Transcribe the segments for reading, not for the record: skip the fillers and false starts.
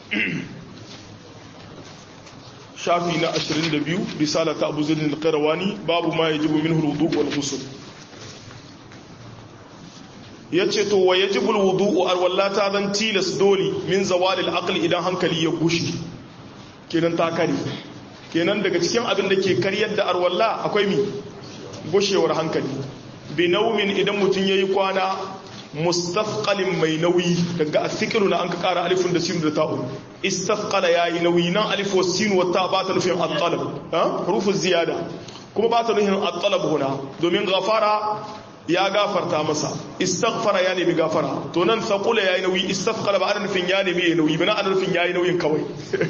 shafi na 22 risala ta Abu Zaid al-Qayrawani babu ma yajibu minhu al-wudu' wal ghusl yace to wa yajibu al-wudu' arwallata dan tilas doli min zawal al-aql idan hankali ya gushi kenan ta kare kenan daga cikin abin da ke karyar da arwalla akwai mi gushewar hankali bi naumin idan mutun yayi kwana mustafqalin mai nauyi daga athiqlu na an ka kara alifun da sin da ta'u istafqala yayi nauyi nan alif wa sin wa ta ba ta nufin at-talab hurufu ziyada kuma ba ta nufin at-talab huna domin ghafara ya gafarta masa istaghfara ya nemi gafara to nan thaqula yayi nauyi istafqala ba ana nufin ya nemi yayi nauyi bana ana nufin yayi nauyin kawai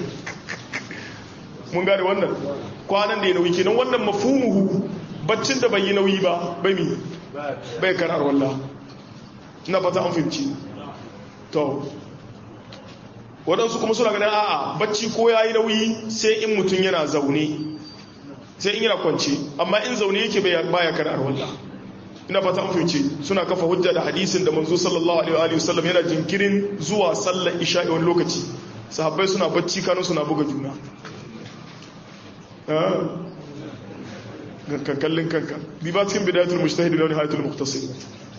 mun gane wannan kwanan da ya nauyi kenan wannan mafhumuhu baccin da bai yi nauyi ba bai karar wallahi na fata an fahimci to waɗansu kuma suna ganin a'a bacci ko ya yi nauyi sai in mutum yana zaune sai in yana kwance amma in zaune yake baya karar wallah ina fata an fahimci suna kafa hujja da hadisin da manzo sallallahu alaihi wa sallam yana jinkirin zuwa sallar isha'i wani lokaci sahabbai suna bacci kanun suna buga juna kallin kanka bi ba cikin bidayatul mujtahid da nihayatul muqtasid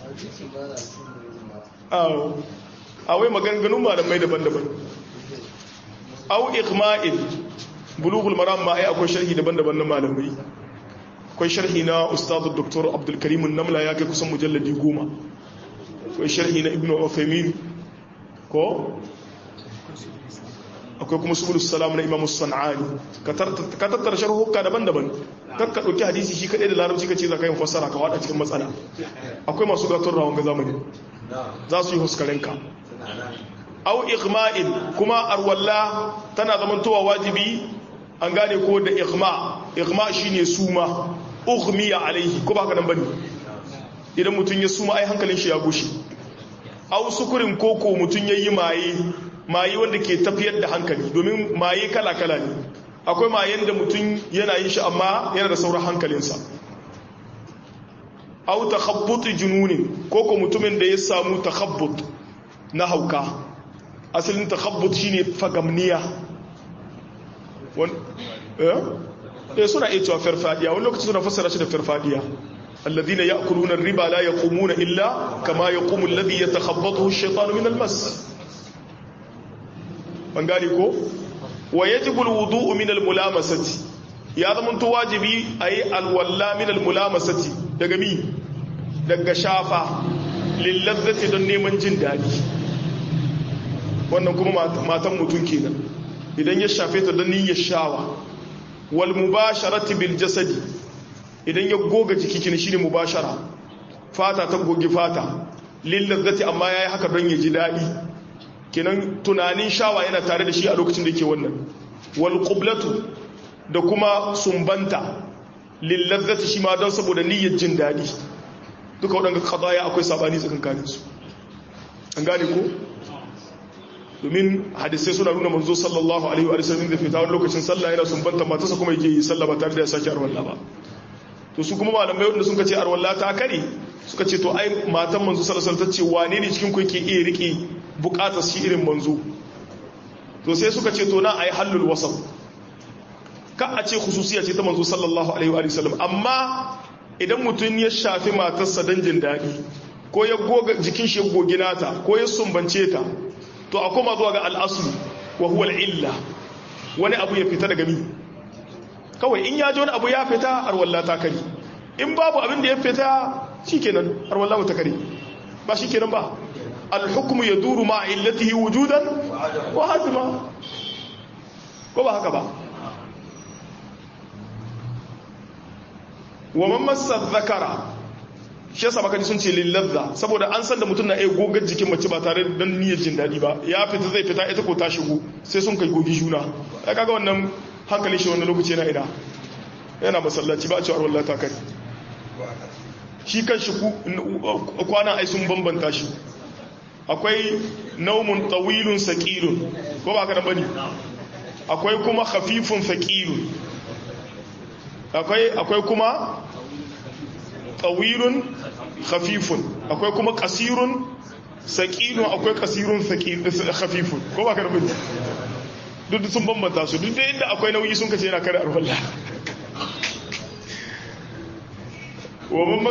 awai maganganun malamai daban-daban au iqma'il bulughul maram ma ai akwai sharhi daban-daban na malamai akwai sharhi na ustad dr abdul karim an-namla ya kai kusan mujalladi 10 akwai sharhi na ibnu uthaymin ko akwai kuma subulus salam na imam as-sanani ka tattara sharhuka daban-daban kakka dauki hadisi shi kadai da larabci kace za ka yi fassara ka wada cikin matsala akwai masu gatar rawon ga zamani za su yi huskarenka au ighma'in kuma arwalla tana zamantowa wajibi an gane ko da ighma shine suma ughmiya alaihi ko ba ka nan bane idan mutun ya suma ai hankalin shi ya gushi au sukurin koko mutun yayi maye wanda ke tafiyar da hankali domin maye kala-kala ne akwai mayen da mutum yana yin shi amma yana da sauran hankalinsa au takhabbut jununin koko mutumin da ya samu takhabbut na hauka asalin takhabbut shine fagamniya suna iya cewa farfadiya wani lokaci suna fassara shi da farfadiya alladhina ya'kuluna ar-riba la yaqumuna illa kama yaqumu alladhi yatakhabbathu ash-shaytanu min al-mas ban gane ko wa yajibu alwudu'u min almulamasati ya zama to wajibi ayi alwalla min almulamasati daga daga shafa lillazzati don neman jin dadi wannan kuma matan mutun kenan idan ya shafe ta don niyyar shawa wal mubasharati bil jasadi idan ya goga jiki kin shine mubashara fata ta gogi fata lillazzati amma yayi haka don ya ji dadi kenan tunanin shawa yana tare da shi a lokacin da yake wannan wal qiblatu da kuma sumbanta lil ladzati shi ma don saboda niyyar jin dadi duka wadanga qadaya akwai sabani tsakankanin su an gane ko domin hadisi suna nuna manzo sallallahu alaihi wa sallam da fita wani lokacin sallah yana sumbanta matarsa kuma yake yi sallah ba tare da ya saki arwalla ba to su kuma malamai wanda suka ce arwalla ta kare suka ce to ai matan manzo sallallahu alaihi wasallam ta ce wane ne cikin ku yake iya rike bukatar shi irin manzo to sai suka ce to na ayi halul wasat ka a ce khususiya ce ta manzo sallallahu alaihi wa sallam amma idan mutun ya shafi matarsa dan jin dadi ko ya goga jikin shi goginata ko ya sumbance ta to a koma zuwa ga al-asl wa huwa al-illa wani abu ya fita daga mi kawai in ya ji wani abu ya fita arwalla ta kare in babu abin da ya fita shikenan arwalla ta kare ba shikenan ba al-hukmu yaduru ma illatihi wujudan wa hadma ko ba haka ba wa man massa dhakara shi yasa baka ji sun ce lilladha saboda an san da mutum na iya gogar jikin mace ba tare da niyyar jin dadi ba ya fita zai fita ita ko ta shigo sai sun kai gogi juna ya kaga wannan hankali shi wannan lokaci yana masallaci ba a cewa wallahi ta kai shi kan shi kwana ai sun bambanta shi akwai naumun tawilun saqilun ko ba ka da bane akwai kuma khafifun thaqilun akwai kuma tawilun khafifun akwai kuma qasirun saqilun akwai qasirun khafifun ko ba ka da bane duk sun bambanta su duk da inda akwai nauyi sun kace yana kare arwalla wa min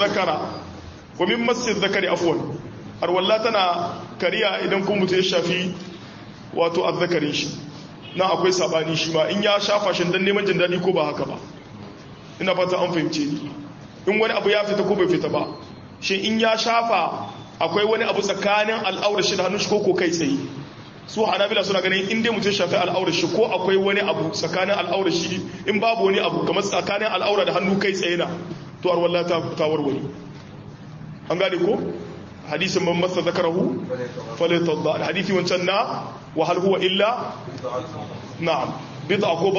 masjid zakari afwan arwalla tana kariya idan kun mutu ya shafi wato azzakarin shi na akwai sabani shi ma in ya shafa shi dan neman jin dadi ko ba haka ba ina fata an fahimce ni in wani abu ya fita ko bai fita ba shi in ya shafa akwai wani abu tsakanin al'aurar shi da hannun shi ko kai tsaye su hanabila suna ganin in dai mutum shafi al'aurar shi ko akwai wani abu tsakanin al'aurar shi in babu wani abu kamar tsakanin al'aura da hannu kai tsaye na to arwalla ta warware an gane ko hadisin man masa zakarahu falyatadda hadisi wancan na wa hal huwa illa na'am bid'a ko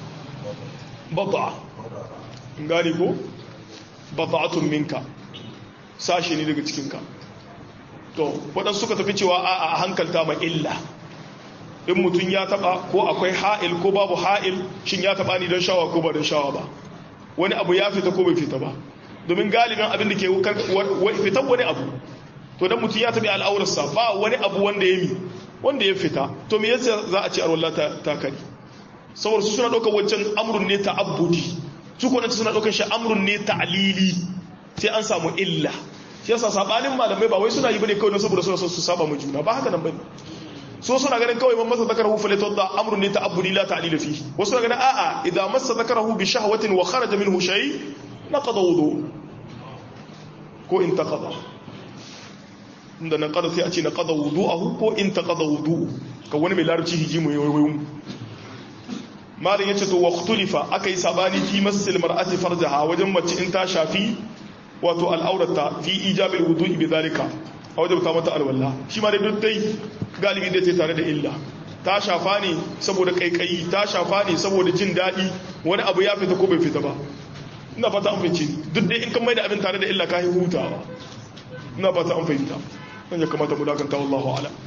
bad'a gane ko bad'atun minka sashi ne daga cikinka to waɗansu suka tafi cewa a hankalta ma illa in mutum ya taba ko akwai ha'il ko babu ha'il shin ya taba ni don shawa ko ba don shawa ba wani abu ya fita ko bai fita ba domin galibin abin da ke fitan wani abu to dan mutum ya tabi al'aurarsa ba wani abu wanda ya fita to me yasa za a ce arwallah ta kari saboda su suna ɗaukar wancan amrun ne ta'abbudi su ko suna ɗaukar shi amrun ne ta'lili sai an samu illa shi yasa sabanin malamai ba wai suna yi bane kawai don saboda suna so su saba mu juna ba haka nan bane so suna ganin kawai man masa zakarahu falyatadda amrun ne ta'abbudi la ta'lila fihi wasu suna ganin a'a idan masa zakarahu bi shahwatin wa kharaja minhu shay naqada wudu ko in taqada inda naqada sai a ce naqada wudu'ahu ko in taqada wudu ka wani mai larabci hijimu yayin malin yace to waqtulifa akai sabani fi masil mar'ati farjaha wajen mace in ta shafi wato al'aurata fi ijabil wudu'i bidhalika a wajen ta mata alwala shi ma dai duk dai galibi dai tare da illa ta shafa ne saboda kaikayi ta shafa ne saboda jin dadi wani abu ya fita ko bai fita ba ina fata an fahimci duk dai in kan mai da abin tare da illa ka hutawa ina fata an fahimta dan ya kamata mu dakanta wallahu a'lam